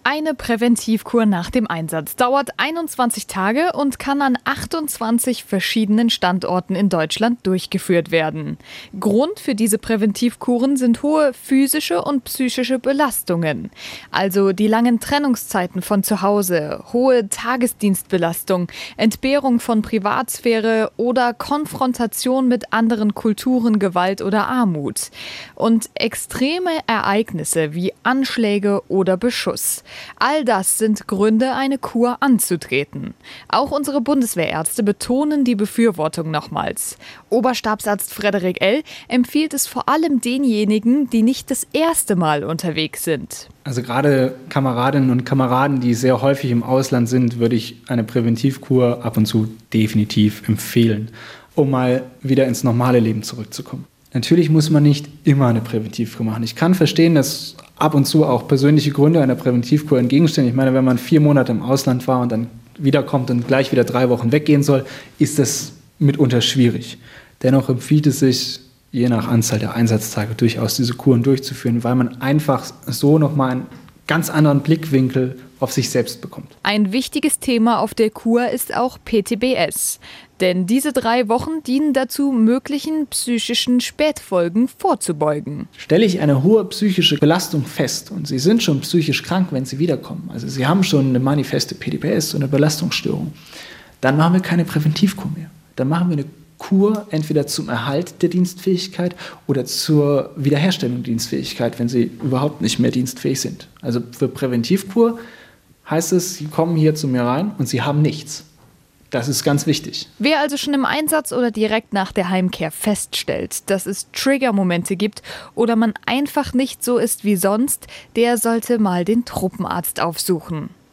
Eine Präventivkur nach dem Einsatz dauert 21 Tage und kann an 28 verschiedenen Standorten in Deutschland durchgeführt werden. Grund für diese Präventivkuren sind hohe physische und psychische Belastungen. Also die langen Trennungszeiten von zu Hause, hohe Tagesdienstbelastung, Entbehrung von Privatsphäre oder Konfrontation mit anderen Kulturen, Gewalt oder Armut. Und extreme Ereignisse wie Anschläge oder Beschuss. All das sind Gründe, eine Kur anzutreten. Auch unsere Bundeswehrärzte betonen die Befürwortung nochmals. Oberstabsarzt Frederik L. empfiehlt es vor allem denjenigen, die nicht das erste Mal unterwegs sind. Also gerade Kameradinnen und Kameraden, die sehr häufig im Ausland sind, würde ich eine Präventivkur ab und zu definitiv empfehlen, um mal wieder ins normale Leben zurückzukommen. Natürlich muss man nicht immer eine Präventivkur machen. Ich kann verstehen, dass ab und zu auch persönliche Gründe einer Präventivkur entgegenstehen. Ich meine, wenn man 4 Monate im Ausland war und dann wiederkommt und gleich wieder 3 Wochen weggehen soll, ist das mitunter schwierig. Dennoch empfiehlt es sich, je nach Anzahl der Einsatztage durchaus diese Kuren durchzuführen, weil man einfach so nochmal einen ganz anderen Blickwinkel auf sich selbst bekommt. Ein wichtiges Thema auf der Kur ist auch PTBS. Denn diese 3 Wochen dienen dazu, möglichen psychischen Spätfolgen vorzubeugen. Stelle ich eine hohe psychische Belastung fest und Sie sind schon psychisch krank, wenn Sie wiederkommen, also Sie haben schon eine manifeste PTBS, eine Belastungsstörung, dann machen wir keine Präventivkur mehr. Dann machen wir eine Kur entweder zum Erhalt der Dienstfähigkeit oder zur Wiederherstellung der Dienstfähigkeit, wenn Sie überhaupt nicht mehr dienstfähig sind. Also für Präventivkur heißt es, Sie kommen hier zu mir rein und Sie haben nichts. Das ist ganz wichtig. Wer also schon im Einsatz oder direkt nach der Heimkehr feststellt, dass es Triggermomente gibt oder man einfach nicht so ist wie sonst, der sollte mal den Truppenarzt aufsuchen.